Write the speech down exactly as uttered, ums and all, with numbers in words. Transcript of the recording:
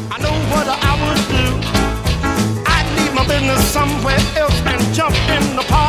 I know what I would do. I'd leave my business somewhere else and jump in the party.